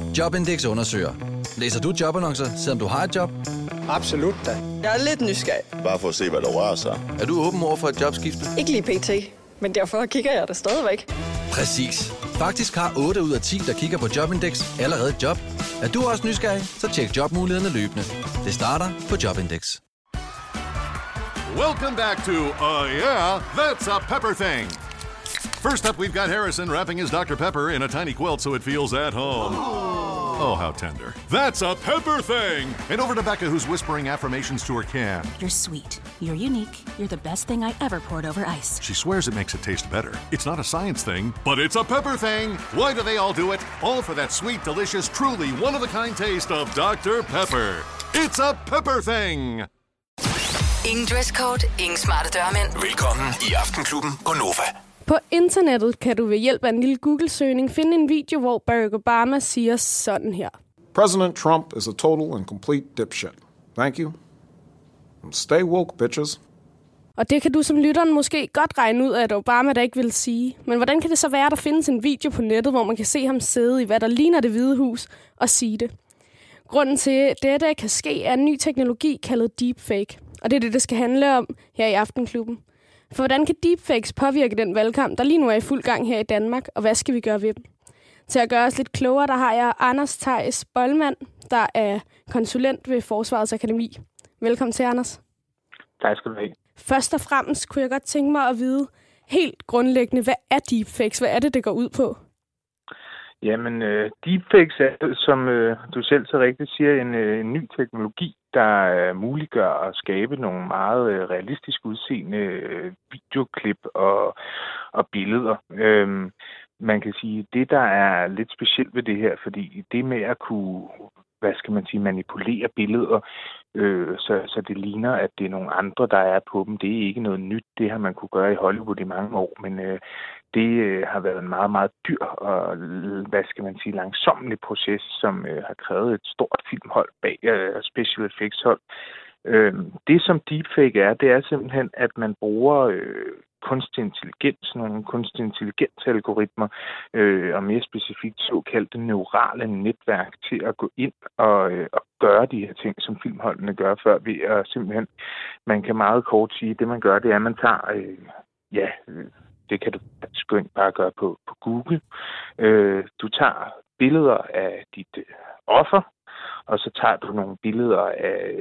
Jobindex undersøger. Læser du jobannoncer, selvom du har et job? Absolut da. Jeg er lidt nysgerrig. Bare for at se, hvad der rører sig. Er du åben over for et jobskifte? Ikke lige pt, men derfor kigger jeg det stadigvæk. Præcis. Faktisk har 8 ud af 10, der kigger på Jobindex, allerede et job. Er du også nysgerrig, så tjek jobmulighederne løbende. Det starter på Jobindex. Welcome back to Yeah, That's a Pepper Thing. First up, we've got Harrison wrapping his Dr. Pepper in a tiny quilt so it feels at home. Oh, how tender. That's a Pepper Thing! And over to Becca, who's whispering affirmations to her can. You're sweet. You're unique. You're the best thing I ever poured over ice. She swears it makes it taste better. It's not a science thing, but it's a Pepper Thing! Why do they all do it? All for that sweet, delicious, truly one-of-a-kind taste of Dr. Pepper. It's a Pepper Thing! Ingen dresscode, ingen smarte dørmænd. Velkommen i Aftenklubben på Nova. På internettet kan du ved hjælp af en lille Google-søgning finde en video, hvor Barack Obama siger sådan her. President Trump is a total and complete dipshit. Thank you. And stay woke, bitches. Og det kan du som lytteren måske godt regne ud af, at Obama der ikke vil sige. Men hvordan kan det så være, at der findes en video på nettet, hvor man kan se ham sidde i, hvad der ligner Det Hvide Hus, og sige det? Grunden til, at dette kan ske, er en ny teknologi kaldet deepfake. Og det er det, det skal handle om her i Aftenklubben. For hvordan kan deepfakes påvirke den valgkamp, der lige nu er i fuld gang her i Danmark, og hvad skal vi gøre ved dem? Til at gøre os lidt klogere, der har jeg Anders Theis Bollmann, der er konsulent ved Forsvarets Akademi. Velkommen til, Anders. Tak skal du have. Først og fremmest kunne jeg godt tænke mig at vide helt grundlæggende, hvad er deepfakes? Hvad er det går ud på? Jamen, deepfakes er, som du selv så rigtigt siger, en ny teknologi, der muliggør at skabe nogle meget realistisk udseende videoklip og billeder. Man kan sige, det der er lidt specielt ved det her, fordi det med at kunne, manipulere billeder, så det ligner, at det er nogle andre, der er på dem. Det er ikke noget nyt. Det har man kunne gøre i Hollywood i mange år, men det har været en meget, meget dyr og, langsommelig proces, som har krævet et stort filmhold bag special effects hold. Det, som deepfake er, det er simpelthen, at man bruger kunstig intelligens, nogle kunstig intelligens-algoritmer, og mere specifikt såkaldte neurale netværk til at gå ind og gøre de her ting, som filmholdene gør før, ved at simpelthen, man kan meget kort sige, det man gør, det er, at man tager, det kan du bare gøre på Google. Du tager billeder af dit offer, og så tager du nogle billeder af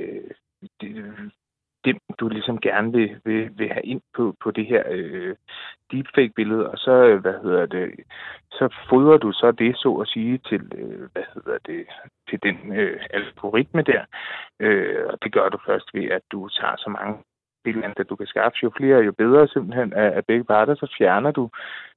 dem, du ligesom gerne vil have ind på det her deepfake-billede, og så, så fodrer du så det, så at sige, til, til den algoritme der, og det gør du først ved, at du tager så mange billeder, du kan skaffe, jo flere, jo bedre simpelthen af begge parter, så fjerner du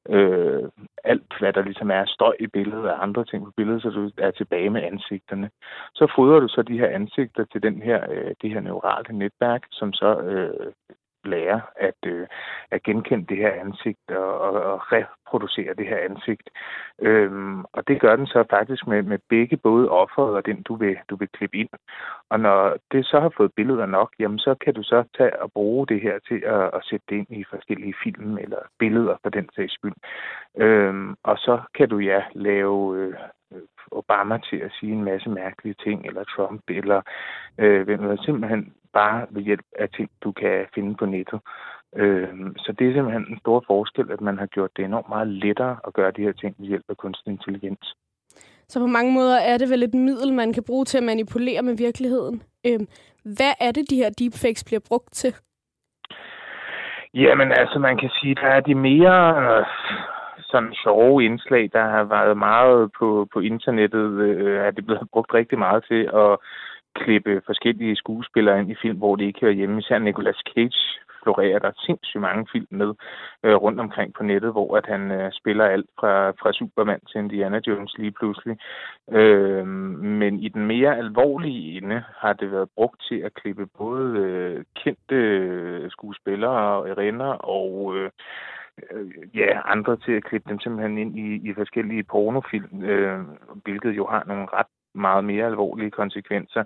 alt, hvad der ligesom er støj i billedet og andre ting på billedet, så du er tilbage med ansigterne. Så fodrer du så de her ansigter til det her neurale netværk, som så lærer at genkende det her ansigt og reproducere det her ansigt. Og det gør den så faktisk med begge, både offeret og den, du vil klippe ind. Og når det så har fået billeder nok, jamen så kan du så tage og bruge det her til at sætte det ind i forskellige film eller billeder for den sags skyld. Og så kan du lave Obama til at sige en masse mærkelige ting, eller Trump, eller simpelthen bare ved hjælp af ting, du kan finde på nettet. Så det er simpelthen en stor forskel, at man har gjort det enormt meget lettere at gøre de her ting ved hjælp af kunstig intelligens. Så på mange måder er det vel et middel, man kan bruge til at manipulere med virkeligheden. Hvad er det, de her deepfakes bliver brugt til? Jamen altså, man kan sige, der er de mere sådan sjove indslag, der har været meget på internettet, er det blevet brugt rigtig meget til at klippe forskellige skuespillere ind i film, hvor det ikke hører hjemme. Især Nicolas Cage florerer der sindssygt mange film med rundt omkring på nettet, hvor at han spiller alt fra Superman til Indiana Jones lige pludselig. Men i den mere alvorlige ende har det været brugt til at klippe både kendte skuespillere og renner og andre til at klippe dem simpelthen ind i forskellige pornofilm, hvilket jo har nogle ret meget mere alvorlige konsekvenser.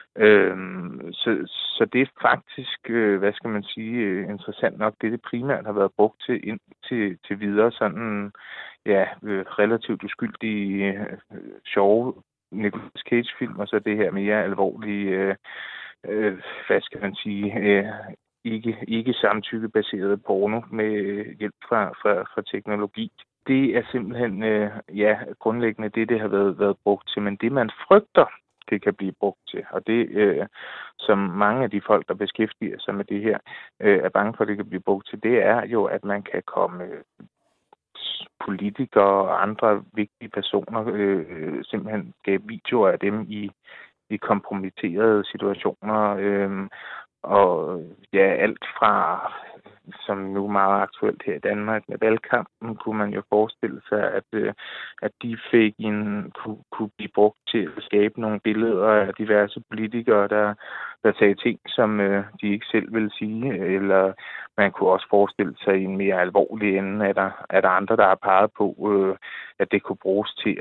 Så det er faktisk, interessant nok, det primært har været brugt til ind til videre sådan, relativt uskyldige, sjove Nicolas Cage-film, og så det her mere alvorlige, hvad skal man sige, ikke samtykkebaseret porno med hjælp fra teknologi. Det er simpelthen, grundlæggende det har været brugt til, men det man frygter, det kan blive brugt til. Og det, som mange af de folk, der beskæftiger sig med det her, er bange for, at det kan blive brugt til, det er jo, at man kan komme politikere og andre vigtige personer, simpelthen skabe videoer af dem i kompromitterede situationer, og ja, alt fra, som nu meget aktuelt her i Danmark med valgkampen, kunne man jo forestille sig, at deepfaken kunne blive brugt til at skabe nogle billeder af diverse politikere, der sagde ting, som de ikke selv ville sige, eller man kunne også forestille sig i en mere alvorlig ende, at der andre, der har peget på, at det kunne bruges til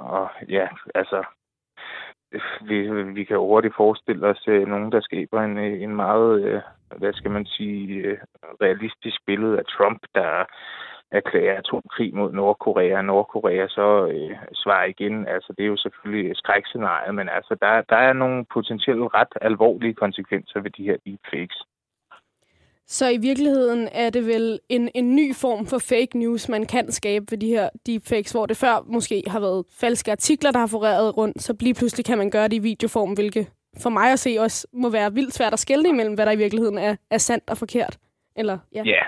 vi kan hurtigt forestille os nogen, der skaber en meget, realistisk billede af Trump, der erklærer atomkrig mod Nordkorea, og Nordkorea så svarer igen. Altså, det er jo selvfølgelig et skrækscenarie, men altså, der er nogle potentielt ret alvorlige konsekvenser ved de her deepfakes. Så i virkeligheden er det vel en ny form for fake news, man kan skabe ved de her deepfakes, hvor det før måske har været falske artikler, der har floreret rundt, så lige pludselig kan man gøre det i videoform, hvilket for mig at se også må være vildt svært at skelne imellem, hvad der i virkeligheden er sandt og forkert. Eller, ja. Ja,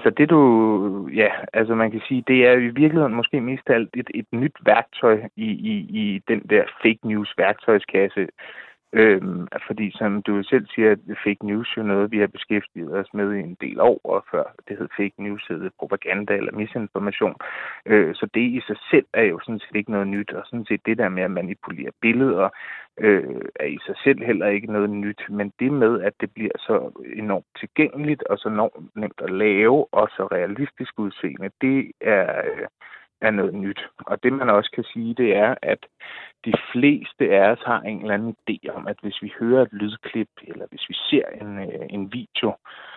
altså man kan sige, det er i virkeligheden måske mest af alt et nyt værktøj i den der fake news værktøjskasse. Fordi som du selv siger, fake news er noget, vi har beskæftiget os med i en del år, og før det hed fake news, hed propaganda eller misinformation. Så det i sig selv er jo sådan set ikke noget nyt, og sådan set det der med at manipulere billeder er i sig selv heller ikke noget nyt, men det med, at det bliver så enormt tilgængeligt og så enormt nemt at lave og så realistisk udseende, det er noget nyt. Og det man også kan sige, det er, at de fleste af os har en eller anden idé om, at hvis vi hører et lydklip, eller hvis vi ser en video,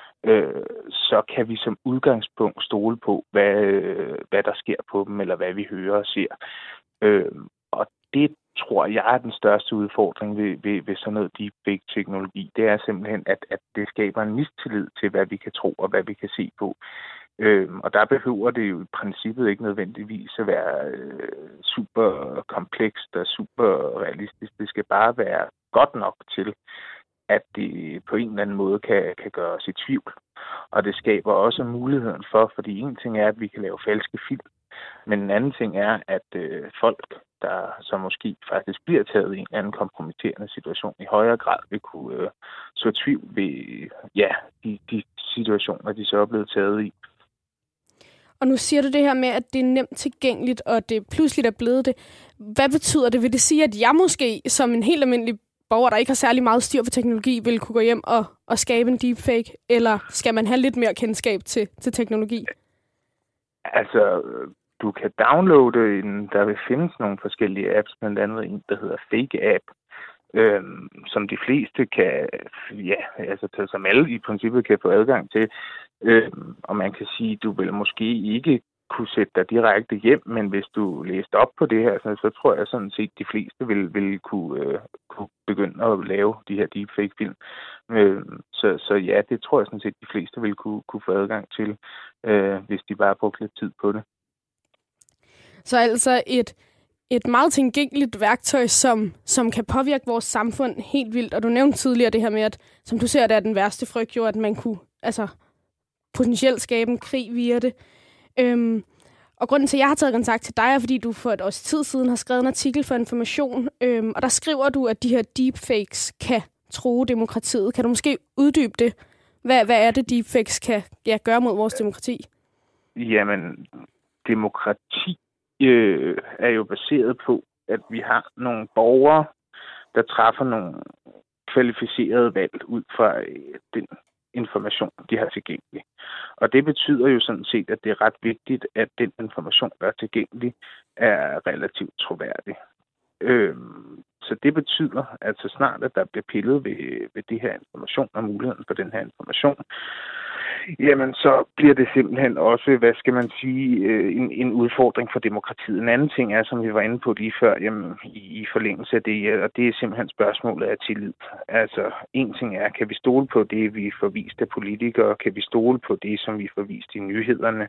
så kan vi som udgangspunkt stole på, hvad der sker på dem, eller hvad vi hører og ser. Og det tror jeg er den største udfordring ved sådan noget deepfake-teknologi. Det er simpelthen, at det skaber en mistillid til, hvad vi kan tro og hvad vi kan se på. Og der behøver det jo i princippet ikke nødvendigvis at være super komplekst og super realistisk. Det skal bare være godt nok til, at det på en eller anden måde kan gøre os i tvivl. Og det skaber også muligheden for, fordi en ting er, at vi kan lave falske film, men en anden ting er, at folk, der så måske faktisk bliver taget i en anden kompromitterende situation, i højere grad vil kunne så tvivl ved de situationer, de så er blevet taget i. Og nu siger du det her med, at det er nemt tilgængeligt, og det pludselig er blevet det. Hvad betyder det? Vil det sige, at jeg måske som en helt almindelig borger, der ikke har særlig meget styr på teknologi, vil kunne gå hjem og skabe en deepfake? Eller skal man have lidt mere kendskab til teknologi? Altså, du kan downloade der vil findes nogle forskellige apps, blandt andet en, der hedder Fake App, som de fleste kan, som alle i princippet kan få adgang til. Og man kan sige, du vil måske ikke kunne sætte dig direkte hjem, men hvis du læste op på det her, så tror jeg sådan set, de fleste vil kunne begynde at lave de her deepfake-film. Så ja, det tror jeg sådan set, de fleste vil kunne få adgang til, hvis de bare brugte lidt tid på det. Så altså et meget tilgængeligt værktøj, som kan påvirke vores samfund helt vildt. Og du nævnte tidligere det her med, at som du ser, det er den værste frygt jo, at man kunne potentielt skabe en krig via det. Og grunden til, at jeg har taget kontakt til dig, er, fordi du for et års tid siden har skrevet en artikel for Information. Og der skriver du, at de her deepfakes kan true demokratiet. Kan du måske uddybe det? Hvad er det, deepfakes kan gøre mod vores demokrati? Jamen, demokrati er jo baseret på, at vi har nogle borgere, der træffer nogle kvalificerede valg ud fra den information, de har tilgængelig. Og det betyder jo sådan set, at det er ret vigtigt, at den information, der er tilgængelig, er relativt troværdig. Så det betyder, at så snart at der bliver pillet ved det her information og muligheden for den her information, Jamen, så bliver det simpelthen også, hvad skal man sige, en udfordring for demokratiet. En anden ting er, som vi var inde på lige før, jamen, i forlængelse af det, og det er simpelthen spørgsmålet af tillid. Altså, en ting er, kan vi stole på det, vi får vist af politikere? Kan vi stole på det, som vi får vist i nyhederne?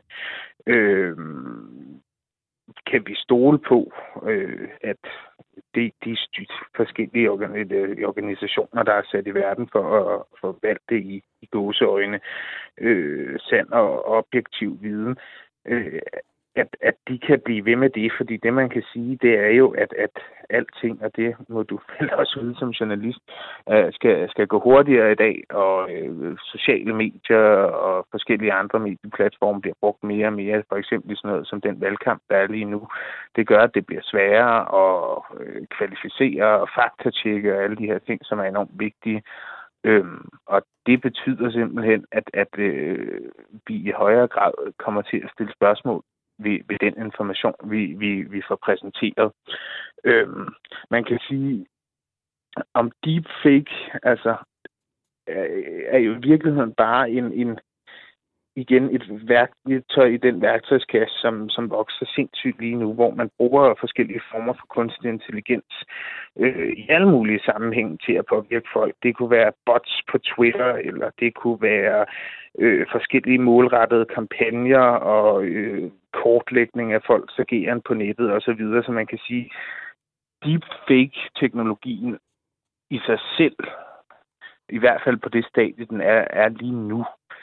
Kan vi stole på, at de forskellige organisationer, der er sat i verden for at forvalte i gåseøjne sand og objektiv viden, at de kan blive ved med det, fordi det, man kan sige, det er jo, at alting, og det må du vel også vide som journalist, skal gå hurtigere i dag, og sociale medier og forskellige andre medieplatforme bliver brugt mere og mere, for eksempel sådan noget som den valgkamp, der er lige nu. Det gør, at det bliver sværere at kvalificere og faktatjekke og alle de her ting, som er enormt vigtige. Og det betyder simpelthen, at vi i højere grad kommer til at stille spørgsmål ved den information, vi får præsenteret. Man kan sige, om deepfake altså, er jo i virkeligheden bare igen et værktøj i den værktøjskasse, som vokser sindssygt lige nu, hvor man bruger forskellige former for kunstig intelligens i alle mulige sammenhænge til at påvirke folk. Det kunne være bots på Twitter, eller det kunne være forskellige målrettede kampagner og kortlægning af folks ageren på nettet osv., så man kan sige, deepfake-teknologien i sig selv, i hvert fald på det stadie, den er lige nu,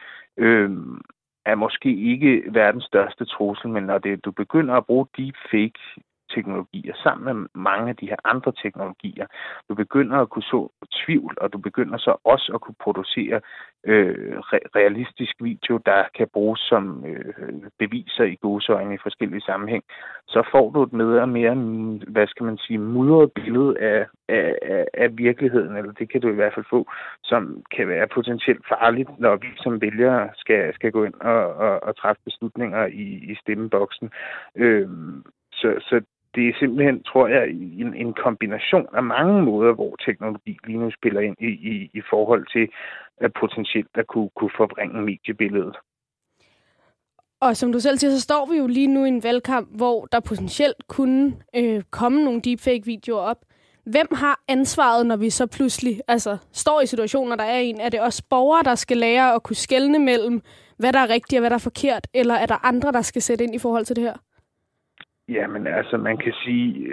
er måske ikke verdens største trussel, men når du begynder at bruge deepfake-teknologier sammen med mange af de her andre teknologier, du begynder at kunne så tvivl, og du begynder så også at kunne producere realistisk video, der kan bruges som beviser i gåseøjne i forskellige sammenhæng, så får du et mere, hvad skal man sige, mudret billede af virkeligheden, eller det kan du i hvert fald få, som kan være potentielt farligt, når vi som vælgere skal gå ind og træffe beslutninger i stemmeboksen. Så det er simpelthen, tror jeg, en kombination af mange måder, hvor teknologi lige nu spiller ind i forhold til at potentielt at kunne forvrænge mediebilledet. Og som du selv siger, så står vi jo lige nu i en valgkamp, hvor der potentielt kunne komme nogle deepfake-videoer op. Hvem har ansvaret, når vi så pludselig står i situationer, der er en? Er det os borgere, der skal lære at kunne skelne mellem, hvad der er rigtigt og hvad der er forkert? Eller er der andre, der skal sætte ind i forhold til det her? Jamen altså, man kan sige,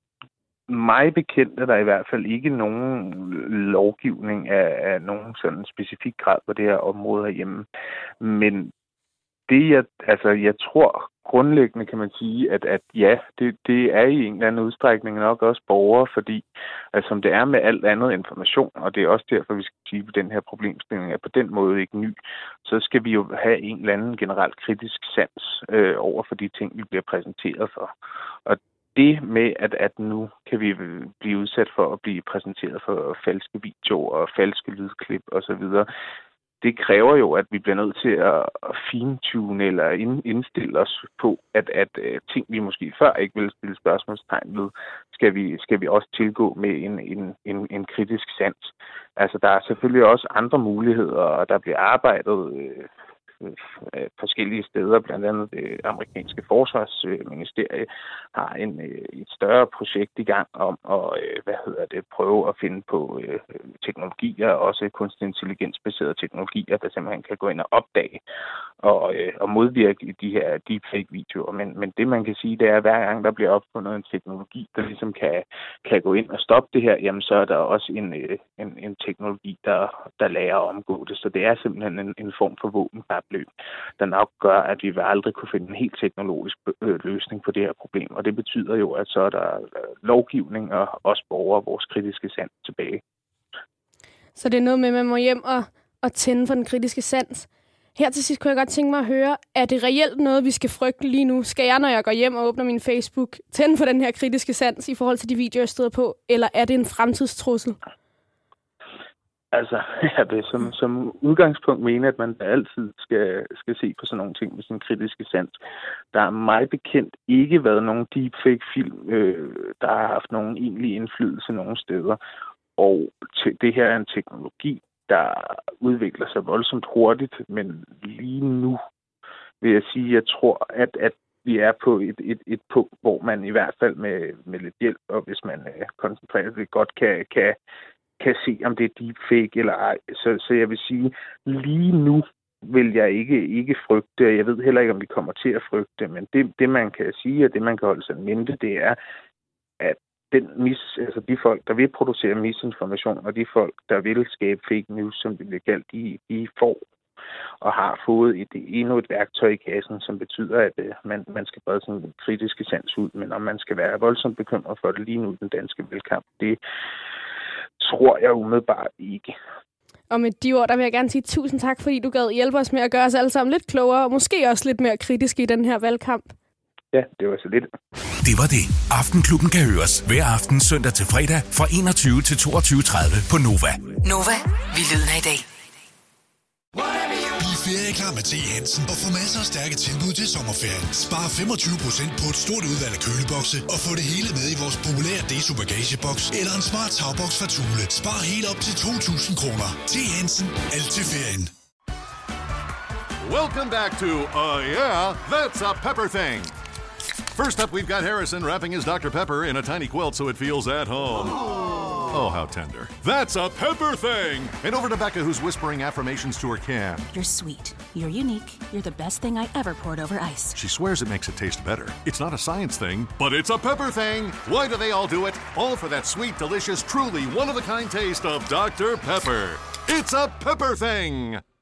mig bekendt er der i hvert fald ikke nogen lovgivning af nogen sådan specifik grad på det her område herhjemme. Men det, jeg tror grundlæggende, kan man sige, at ja, det er i en eller anden udstrækning nok også borgere, fordi som det er med alt andet information, og det er også derfor, vi skal sige, at den her problemstilling er på den måde ikke ny, så skal vi jo have en eller anden generelt kritisk sans over for de ting, vi bliver præsenteret for. Og det med, at nu kan vi blive udsat for at blive præsenteret for falske videoer og falske lydklip osv., det kræver jo, at vi bliver nødt til at fintune eller indstille os på, at ting, vi måske før ikke ville stille spørgsmålstegn ved, skal vi også tilgå med en kritisk sans. Altså, der er selvfølgelig også andre muligheder, og der bliver arbejdet forskellige steder, blandt andet det amerikanske forsvarsministerie har et større projekt i gang om at prøve at finde på teknologier, også kunstig intelligensbaserede teknologier, der simpelthen kan gå ind og opdage og modvirke de her deepfake-videoer. Men det, man kan sige, det er, at hver gang der bliver opfundet en teknologi, der ligesom kan gå ind og stoppe det her, jamen så er der også en teknologi, der lærer at omgå det. Så det er simpelthen en form for våbenkapløb, der nok gør, at vi vil aldrig kunne finde en helt teknologisk løsning på det her problem. Og det betyder jo, at så er der lovgivning og os borgere vores kritiske sans tilbage. Så det er noget med, at man må hjem og tænde for den kritiske sans. Her til sidst kunne jeg godt tænke mig at høre, er det reelt noget, vi skal frygte lige nu? Skal jeg, når jeg går hjem og åbner min Facebook, tænde for den her kritiske sans i forhold til de videoer, jeg støder på? Eller er det en fremtidstrussel? Altså, jeg vil som udgangspunkt mene, at man altid skal se på sådan nogle ting med sin kritiske sans. Der har mig bekendt ikke været nogen deepfake-film, der har haft nogen egentlig indflydelse nogen steder. Og det her er en teknologi, der udvikler sig voldsomt hurtigt, men lige nu vil jeg sige, at jeg tror, at vi er på et punkt, hvor man i hvert fald med lidt hjælp, og hvis man koncentrerer sig godt, kan se, om det er deepfake eller ej. Så jeg vil sige, lige nu vil jeg ikke frygte. Jeg ved heller ikke, om vi kommer til at frygte, men det man kan sige, og det man kan holde sig i mente, det er, at de folk, der vil producere misinformation, og de folk, der vil skabe fake news, som det bliver kaldt, de får og har fået endnu et værktøj i kassen, som betyder, at man skal brede sådan kritiske sans ud. Men om man skal være voldsomt bekymret for det lige nu i den danske valgkamp, det tror jeg umiddelbart ikke. Og med de ord, der vil jeg gerne sige tusind tak, fordi du gad hjælpe os med at gøre os alle sammen lidt klogere, og måske også lidt mere kritiske i den her valgkamp. Ja, det var så lidt. Det var det. Aftenklubben kan høres hver aften søndag til fredag fra 21 til 22.30 på Nova. Nova, vi lyden af i dag. Bliv ferieklar med T. Hansen og få masser af stærke tilbud til sommerferien. Spar 25% på et stort udvalg af kølebokse og få det hele med i vores populære Deso bagageboks eller en smart tagboks fra Thule. Spar helt op til 2.000 kroner. T. Hansen. Alt til ferien. Welcome back to Yeah, That's a Pepper Thing. First up, we've got Harrison wrapping his Dr. Pepper in a tiny quilt so it feels at home. Oh, how tender. That's a Pepper Thing! And over to Becca, who's whispering affirmations to her can. You're sweet. You're unique. You're the best thing I ever poured over ice. She swears it makes it taste better. It's not a science thing, but it's a Pepper Thing! Why do they all do it? All for that sweet, delicious, truly one-of-a-kind taste of Dr. Pepper. It's a Pepper Thing!